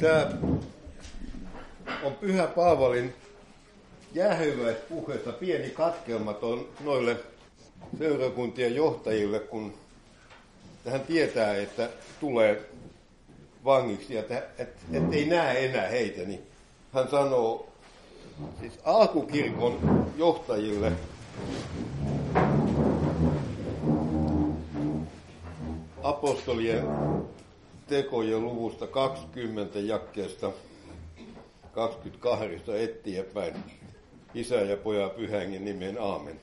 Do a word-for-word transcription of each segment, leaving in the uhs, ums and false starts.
Tämä on Pyhä Paavalin jäähyväispuheesta pieni katkelma noille seurakuntien johtajille, kun hän tietää, että tulee vangiksi ja että et, et ei näe enää heitä, niin hän sanoo siis alkukirkon johtajille apostolien tekojen luvusta kaksikymmentä jakeesta kaksikymmentäkahdeksan eteenpäin. Isä ja Pojan Pyhän Hengen nimen aamen.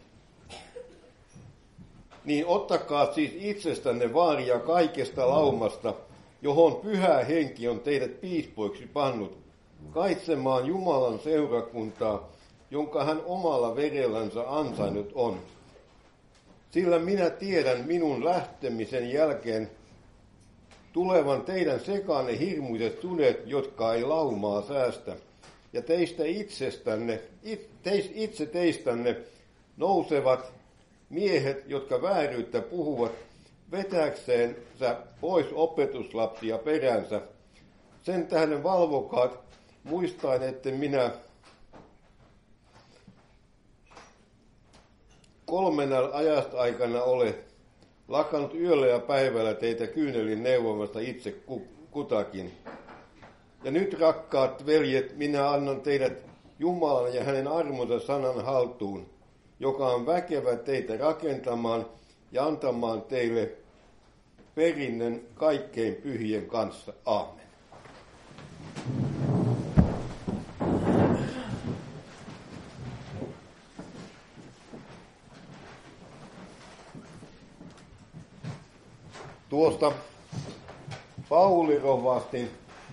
Niin ottakaa siis itsestänne vaaria kaikesta laumasta, johon Pyhä Henki on teidät piispoiksi pannut, kaitsemaan Jumalan seurakuntaa, jonka hän omalla verellänsä ansainnut on. Sillä minä tiedän minun lähtemisen jälkeen tulevan teidän sekaanne hirmuiset sudet, jotka ei laumaa säästä. Ja teistä itsestänne, it, teis, itse teistänne nousevat miehet, jotka vääryyttä puhuvat, vetääksensä pois opetuslapsia peränsä. Sen tähden valvokaat, muistaen, että minä kolmena ajasta aikana ole lakannut yöllä ja päivällä teitä kyynelin neuvomasta itse kutakin. Ja nyt, rakkaat veljet, minä annan teidät Jumalan ja hänen armonsa sanan haltuun, joka on väkevä teitä rakentamaan ja antamaan teille perinnön kaikkein pyhien kanssa. Aamen. Tuosta Pauli rovastin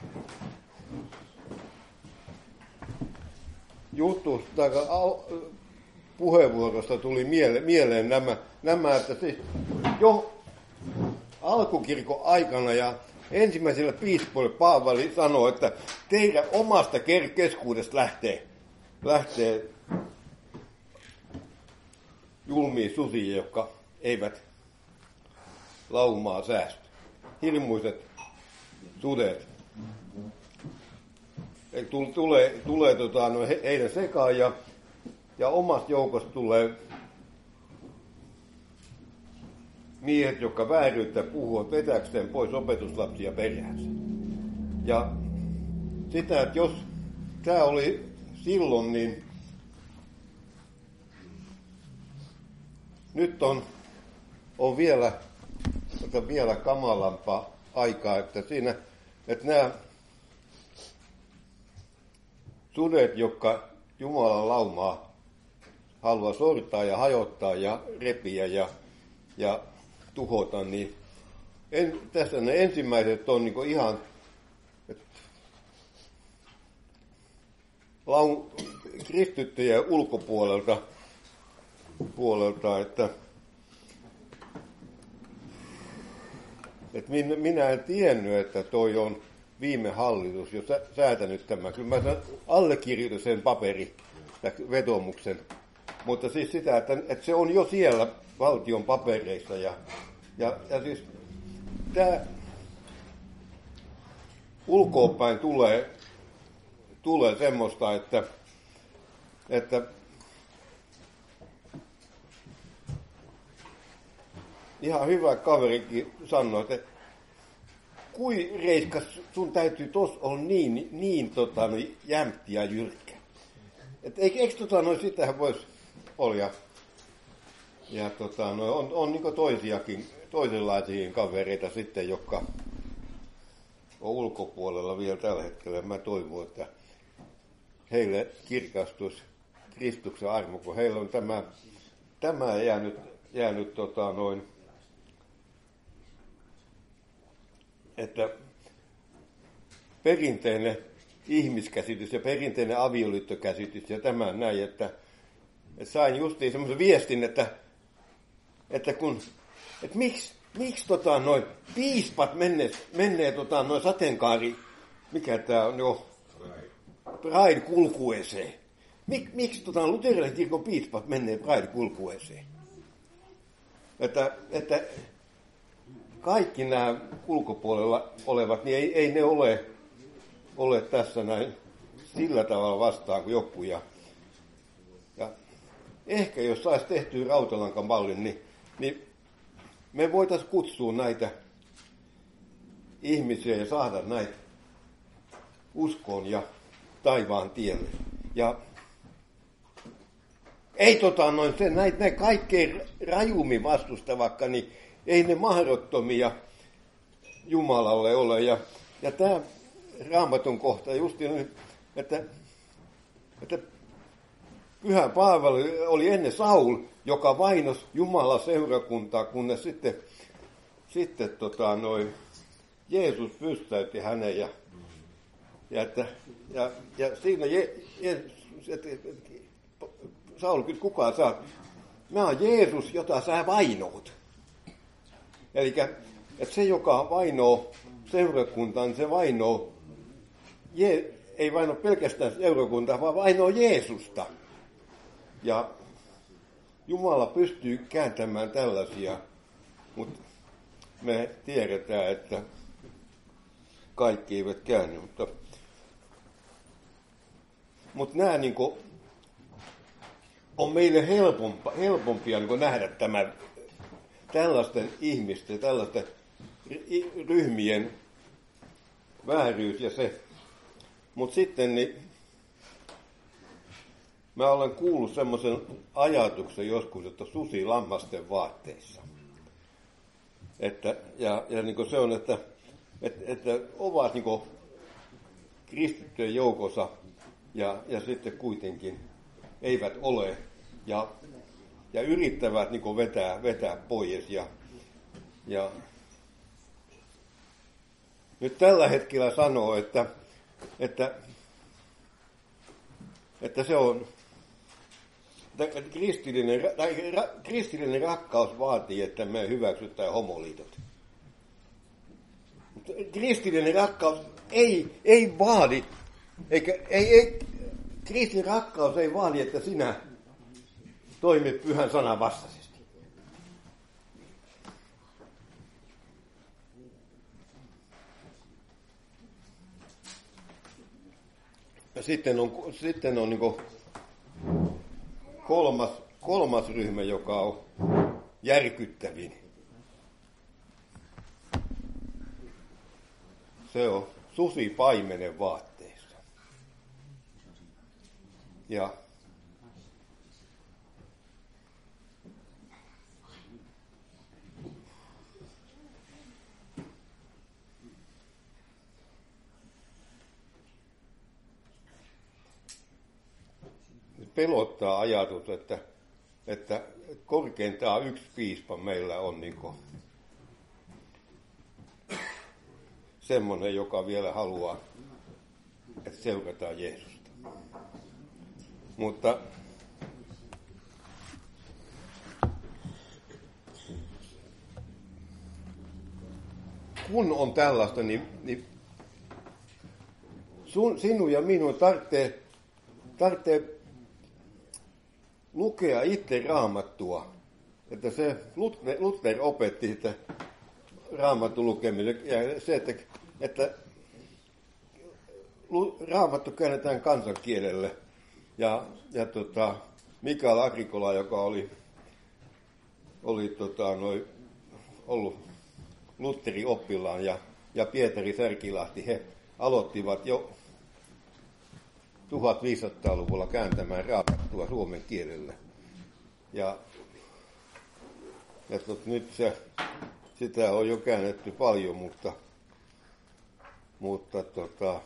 jutusta, puheenvuorosta tuli mieleen, mieleen nämä, nämä, että siis jo alkukirkon aikana ja ensimmäisellä piispoilla Paavali sanoi, että teidän omasta keskuudesta lähtee, lähtee julmia susia, jotka eivät laumaa säästä. Hirmuiset sudet. Tulee, tulee, tulee tota, no, he, heidän sekaan ja, ja omasta joukosta tulee miehet, jotka vääryyttä puhuvat vetäkseen pois opetuslapsia peräänsä. Ja sitä, että jos tämä oli silloin, niin nyt on, on vielä, vielä kamalampaa aikaa, että siinä, että nämä sudet, jotka Jumalan laumaa haluaa sortaa ja hajottaa ja repiä ja, ja tuhota, niin en, tässä ne ensimmäiset on niin ihan et, laun, kristittyjä ulkopuolelta, puolelta, että et minä, minä en tiennyt, että toi on viime hallitus jo säätänyt tämän. Kyllä mä allekirjoitin sen paperi, vetomuksen. Mutta siis sitä, että, että se on jo siellä valtion papereissa. Ja, ja, ja siis tämä ulkoapäin tulee, tulee semmoista, että, että ihan hyvä kaverikin sanoi, että kui Reiskas, sun täytyy tos olla niin, niin tota, no, jämpti ja jyrkkä. Et eikö, eikö tota, no, sitähän voisi olla. Ja, ja tota, no, on, on niin toisiakin, toisenlaisia kavereita sitten, jotka on ulkopuolella vielä tällä hetkellä. Mä toivon, että heille kirkastuisi Kristuksen armo, kun heillä on tämä, tämä jäänyt, jäänyt tota, noin, että perinteinen ihmiskäsitys ja perinteinen avioliittokäsitys ja tämä näin, että, että sain justiin semmoisen viestin, että, että kun, että miksi, miksi tota noin piispat menee, menee tota noin sateenkaari, mikä tää on jo, Pride kulkueeseen. Mik, miksi tota luterilaisen kirkon piispat menee Pride kulkueeseen? Että, että kaikki nämä ulkopuolella olevat, niin ei, ei ne ole ole tässä näin sillä tavalla vastaan kuin joku. Ja, ja ehkä jos saisi tehtyä rautalankan mallin, niin, niin me voitaisiin kutsua näitä ihmisiä ja saada näitä uskoon ja taivaan tielle. Ja ei tota noin, se, näitä ne kaikkein rajummin vastusta vaikka, niin ei ne mahdottomia Jumalalle ole. Ja, ja tämä Raamatun kohta just, että, että Pyhä Paavali oli ennen Saul, joka vainos Jumalan seurakuntaa, kunnes sitten, sitten tota, noi, Jeesus pystäytti hänen. Ja, ja, että, ja, ja siinä Je, Je, että, Saul kyllä kukaan saa. Mä oon Jeesus, jota sä vainoot. Eli että se, joka vainoo seurakuntaan, niin se vainoo, Je, ei vaino pelkästään seurakuntaa, vaan vainoo Jeesusta. Ja Jumala pystyy kääntämään tällaisia, mutta me tiedetään, että kaikki eivät käänny. Mutta, mutta nämä niin kuin, on meille helpompia, helpompia niin kuin nähdä tämä, tällaisten ihmisten, tällaisten ryhmien vääryys ja se. Mutta sitten niin, mä olen kuullut semmoisen ajatuksen joskus, että susi lammasten vaatteissa. Että, ja ja niin kuin se on, että, että, että ovat niin kuin kristittyjen joukossa ja, ja sitten kuitenkin eivät ole ja, ja yrittävät niin kuin vetää, vetää pois. Ja, ja nyt tällä hetkellä sanoo, että, että, että se on, että kristillinen, tai ra, kristillinen rakkaus vaatii, että me hyväksytään homoliitot. Mutta kristillinen rakkaus ei, ei vaadi, eikä, ei, ei, kristillinen rakkaus ei vaadi, että sinä toimit pyhän sanan vastaisesti. Ja sitten on, sitten on niin kuin kolmas, kolmas ryhmä, joka on järkyttävin. Se on susi paimenen vaatteissa. Ja pelottaa ajatus, että, että korkeintaan yksi piispa meillä on niin kuin semmoinen, joka vielä haluaa, että seurataan Jeesusta. Mutta kun on tällaista, niin, niin sun, sinun ja minun tarvitsee, tarvitsee lukea itse Raamattua. Että se Luther, Luther opetti sitä Raamatun lukemisen ja se, että, että Raamattu käännetään kansankielelle. Ja, ja tota, Mikael Agrikola, joka oli, oli tota, noi, ollut Lutherin oppilaan ja, ja Pietari Särkilahti, he aloittivat jo tuhatviisisataaluvulla kääntämään Raamattua suomen kielelle. Ja, ja tot, nyt se, sitä on jo käännetty paljon, mutta, mutta tota,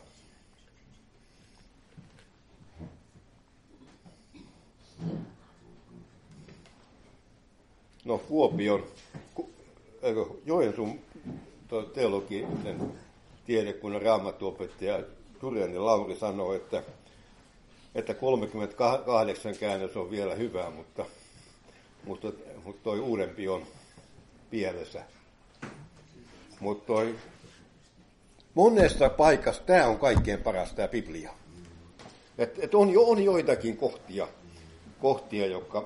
no Kuopion, Joensuun teologisen tiedekunnan raamattuopettaja Tureinen Lauri sanoi, että, että kolmekymmentäkahdeksan käännös on vielä hyvä, mutta, mutta, mutta toi uudempi on pielessä. Mutta toi monessa paikassa tämä on kaikkein paras tämä Biblia. Et, et on, jo, on joitakin kohtia, kohtia, jotka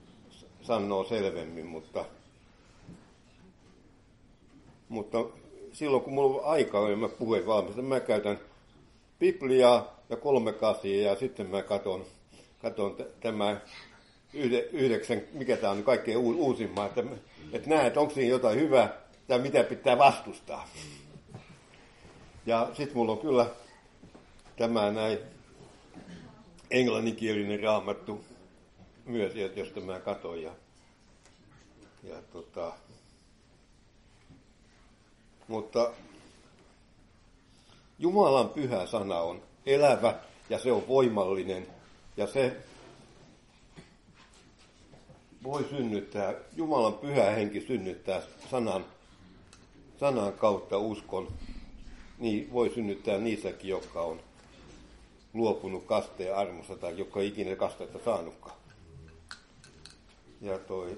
sanoo selvemmin, mutta, mutta silloin kun mulla on aikaa, niin mä puhun valmista. Mä käytän Bibliaa ja kolme kasia ja sitten mä katon, katon t- tämä yhde, yhdeksän, mikä tämä on kaikkein u- uusimmaa, että, että näen, että onko siinä jotain hyvää tai mitä pitää vastustaa. Ja sitten mulla on kyllä tämä näin englanninkielinen raamattu myös, josta mä katon. Ja, ja tota, mutta Jumalan pyhä sana on elävä ja se on voimallinen ja se voi synnyttää, Jumalan pyhä henki synnyttää sanan, sanan kautta uskon, niin voi synnyttää niissäkin, jotka on luopunut kasteen armosta tai jotka ei ikinä kastetta saanutkaan. Ja toi,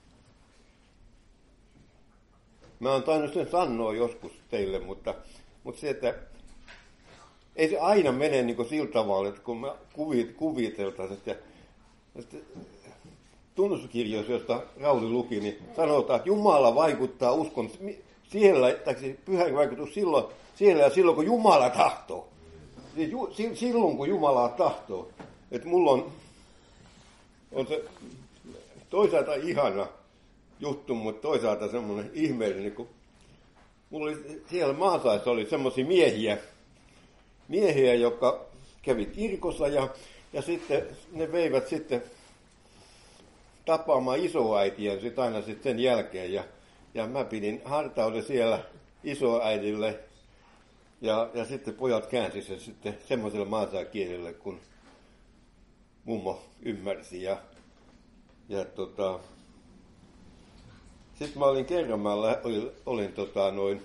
mä oon tainnut sen sanoa joskus teille, mutta, mutta se, että ei se aina mene niin kuin sillä tavalla, että kun mä kuvit, kuviteltaisiin, että, että tunnuskirjoissa, josta Rauli luki, niin sanotaan, että Jumala vaikuttaa uskon siellä, tai pyhä vaikutus silloin, siellä ja silloin, kun Jumala tahtoo. Siis silloin, kun Jumala tahtoo. Että mulla on, on se toisaalta ihana juttu, mutta toisaalta semmoinen ihmeellinen, kun mulla oli, siellä Maasaissa oli semmoisia miehiä, miehiä, jotka kävi kirkossa ja, ja sitten ne veivät sitten tapaamaan isoäitiä sitten aina sitten sen jälkeen. Ja, ja mä pidin hartauden siellä isoäidille ja, ja sitten pojat käänsi sen sitten semmoiselle maansaakielelle, kun mummo ymmärsi. Ja, ja tota, sitten mä olin kerran, mä olin, olin tota noin,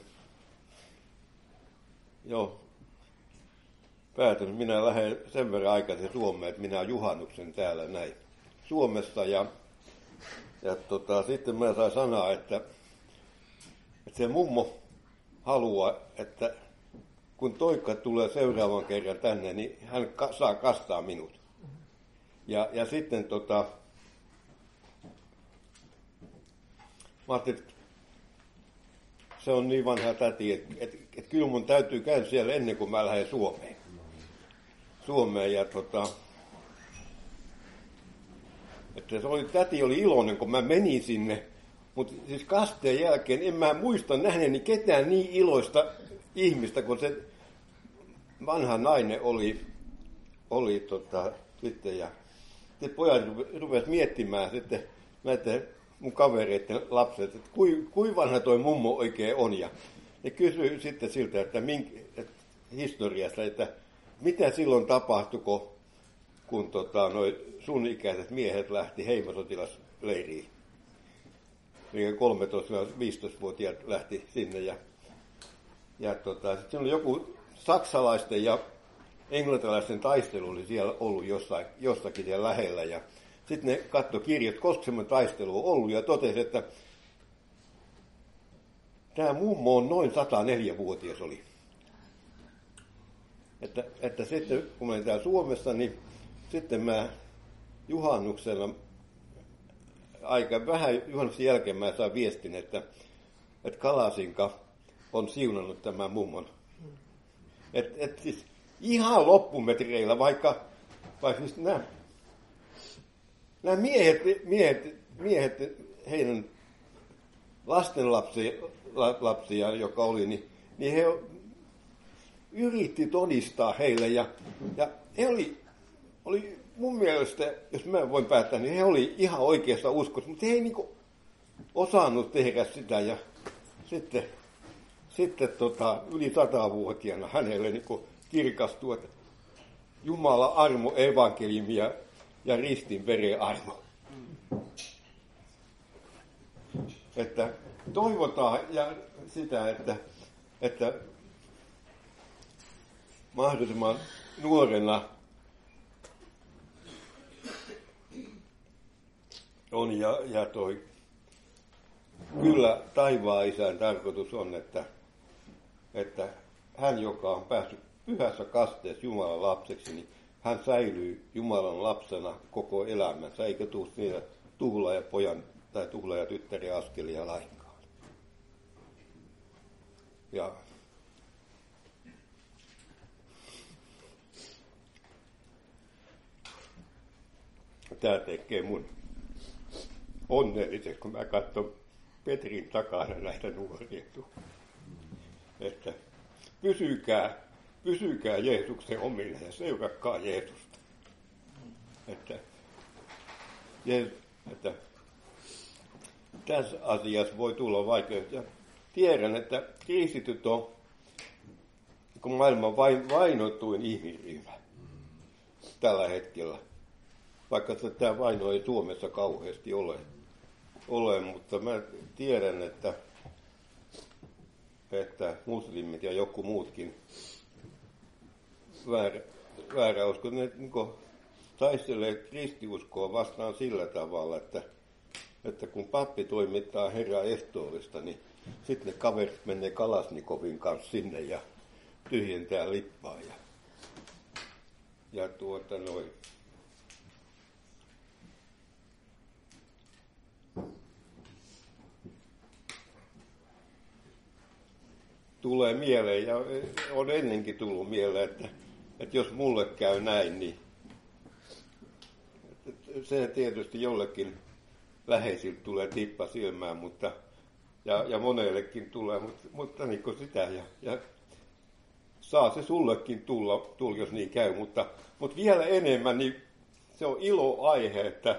joo, päätänyt, minä lähden sen verran aikaisin Suomeen, että minä juhannuksen täällä näin Suomessa. Ja, ja tota, sitten mä sain sanoa, että, että se mummo haluaa, että kun Toikka tulee seuraavan kerran tänne, niin hän ka- saa kastaa minut. Ja, ja sitten tota, mä ajattelin, että se on niin vanha täti, että, että, että kyllä mun täytyy käydä siellä ennen kuin mä lähden Suomeen. Suomeen ja tota, että se oli, täti oli iloinen, kun mä menin sinne, mutta siis kasteen jälkeen en mä muista nähneeni ketään niin iloista ihmistä, kun se vanha nainen oli, oli tota, sitten ja sitten pojat rupesivat miettimään sitten näiden mun kavereiden lapset, että kui, kui vanha toi mummo oikein on ja ne kysyi sitten siltä, että, mink, että historiasta, että mitä silloin tapahtui, kun, kun tota, noi sun ikäiset miehet lähti heimosotilasleiriin. Eli kolmetoista-viisitoista-vuotiaat lähti sinne. Ja, ja tota, sitten oli joku saksalaisten ja englantilaisten taistelu oli siellä ollut jossain, jossakin siellä lähellä. Ja sitten ne katsoi kirjat, koska semmoinen taistelu on ollut ja totesi, että tämä mummo on noin sata neljä vuotias oli. Että, että sitten kun mä olin täällä Suomessa, niin sitten mä juhannuksella, aika vähän juhannuksen jälkeen mä sain viestin, että, että Kalasinka on siunannut tämän mummon. Että et siis ihan loppumetreillä, vaikka, vaikka siis nämä, nämä miehet, miehet, miehet, heidän lastenlapsia, lapsia, joka oli, niin, niin he yritti todistaa heille ja, ja he oli, oli mun mielestä, jos mä voin päättää, niin he oli ihan oikeassa uskossa, mutta he ei niinku osannut tehdä sitä ja sitten, sitten tota, yli satavuotiaana hänelle niinku kirkastui, että Jumala armo, evankeliumi ja, ja ristin veren armo. Että toivotaan ja sitä, että, että mahdollisimman nuorena on ja, ja toi, kyllä taivaan isän tarkoitus on, että, että hän, joka on päässyt pyhässä kasteessa Jumalan lapseksi, niin hän säilyy Jumalan lapsena koko elämänsä, eikä tule niitä tuhlaaja pojan tai tuhlaaja tyttären askelia lainkaan. Ja tämä tekee mun onnelliseksi, kun mä katson Petrin takana näitä nuoria. Että pysykää, pysykää Jeesuksen omilla ja seurakkaa Jeesusta. Että, että tässä asiassa voi tulla vaikeuksia. Tiedän, että kristityt on maailman vain vainotuin ihmisryhmä tällä hetkellä. Vaikka tämä vaino ei Suomessa kauheasti ole, ole mutta mä tiedän, että, että muslimit ja joku muutkin väärä, väärä usko, ne niin taistelee kristiuskoa vastaan sillä tavalla, että, että kun pappi toimittaa Herran ehtoollista, niin sitten ne kaverit menee Kalasnikovin kanssa sinne ja tyhjentää lippaa. Ja, ja tuota noin. Tulee mieleen, ja on ennenkin tullut mieleen, että, että jos mulle käy näin, niin se tietysti jollekin läheisiltä tulee tippa silmään, mutta, ja, ja monellekin tulee, mutta, mutta niin kuin sitä, ja, ja saa se sullekin tulla, tulla, jos niin käy, mutta, mutta vielä enemmän, niin se on iloaihe, että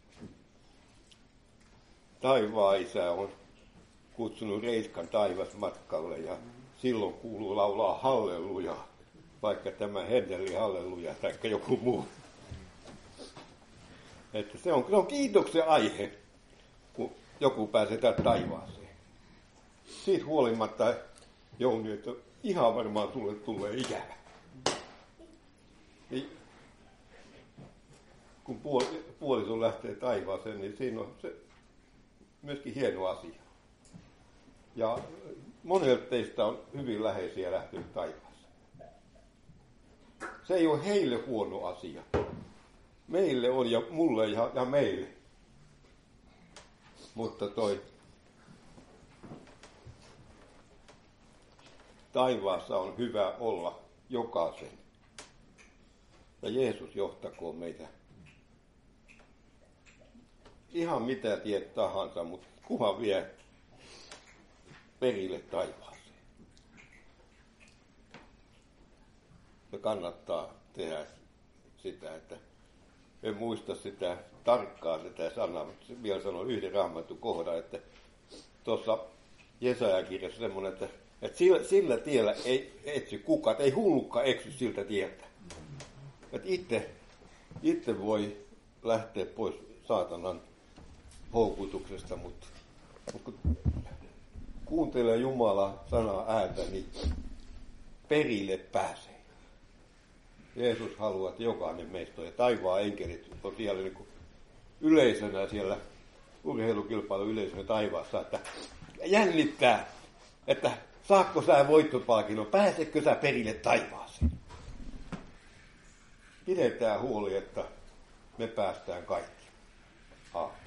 taivaan Isä on kutsunut Reiskan taivasmatkalle, ja silloin kuuluu laulaa halleluja, vaikka tämä Hendelin halleluja tai joku muu. Että se on, se on kiitoksen aihe, kun joku pääsee täältä taivaaseen. Siitä huolimatta, Jouni, että ihan varmaan sulle tulee ikävä. Niin, kun puoliso lähtee taivaaseen, niin siinä on se myöskin hieno asia. Ja monelta teistä on hyvin läheisiä lähtenyt taivaaseen. Se ei ole heille huono asia. Meille on ja mulle ja, ja meille. Mutta toi taivaassa on hyvä olla jokaisen. Ja Jeesus johtakoon meitä. Ihan mitä tiet tahansa, mutta kuhan vie perille taivaaseen. Se kannattaa tehdä sitä, että en muista sitä tarkkaan sitä sanaa, mutta vielä sanon yhden raamatun kohdan, että tuossa Jesaja-kirjassa semmoinen, että, että sillä, sillä tiellä ei etsy kukaan, ei hullukkaan eksy siltä tieltä. Että itse, itse voi lähteä pois saatanan houkutuksesta, mutta, mutta kun kuuntelee Jumala sanaa ääntä, niin perille pääsee. Jeesus haluaa, että jokainen meistä on, ja taivaan enkelit on siellä niin kuin yleisönä siellä urheilukilpailun yleisönä taivaassa, että jännittää, että saakko sä voittopalkinnon, pääsekö sä perille taivaaseen. Pidetään huoli, että me päästään kaikki. Aamen.